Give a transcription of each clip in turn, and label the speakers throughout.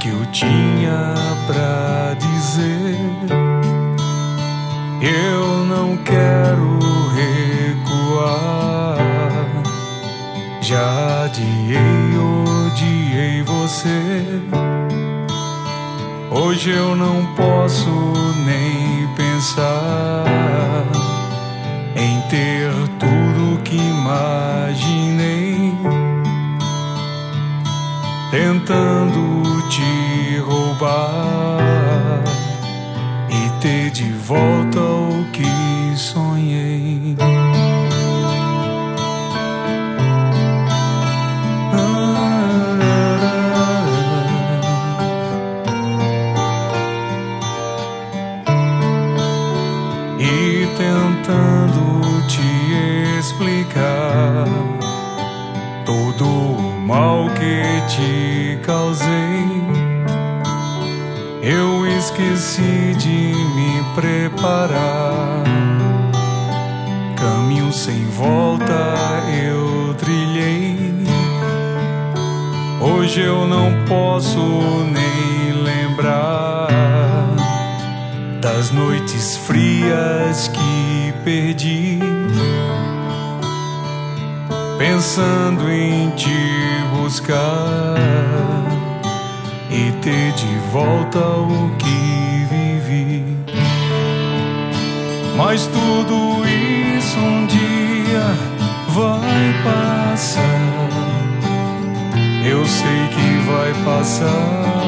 Speaker 1: que eu tinha pra dizer. Eu não quero recuar. Já odiei você. Hoje eu não posso nem pensar em ter tudo que imaginei, tentando te roubar e ter de volta o que sonhei. E tentando te explicar todo o mal que te causei, eu esqueci de me preparar. Caminho sem volta eu trilhei. Hoje eu não posso nem lembrar das noites frias que perdi, pensando em te buscar e ter de volta o que vivi. Mas tudo isso um dia vai passar. Eu sei que vai passar.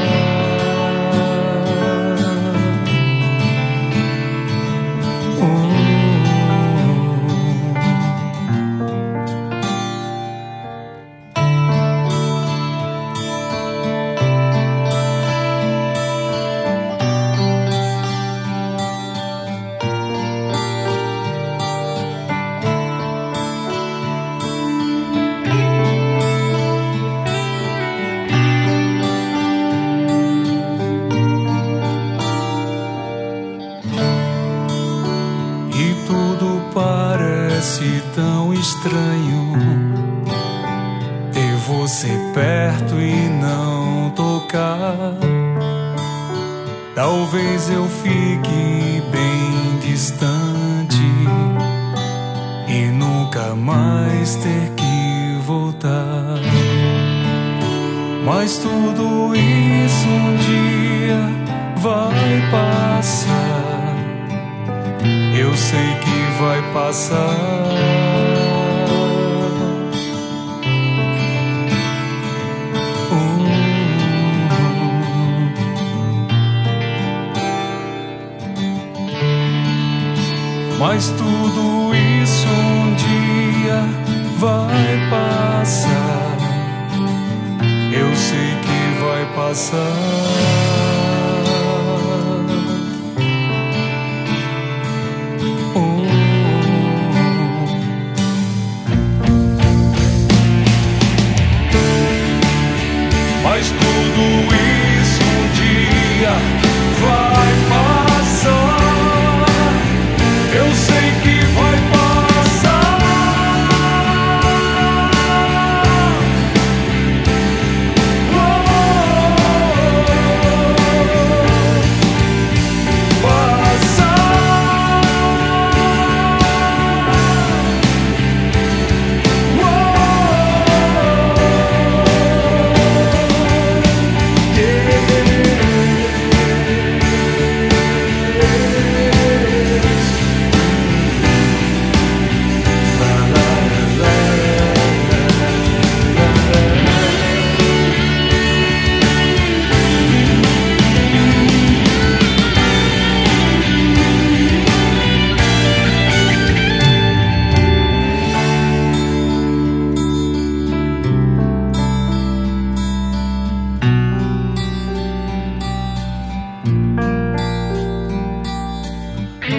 Speaker 1: E tudo parece tão estranho, ter você perto e não tocar. Talvez eu fique bem distante e nunca mais ter que voltar. Mas tudo isso um dia vai passar. Eu sei que vai passar. Mas tudo isso um dia vai passar. Eu sei que vai passar. Mas tudo isso um dia vai passar. Eu sei que vai passar.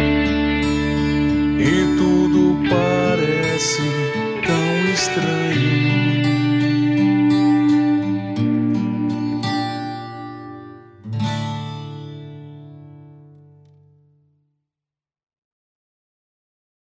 Speaker 1: E tudo parece tão estranho,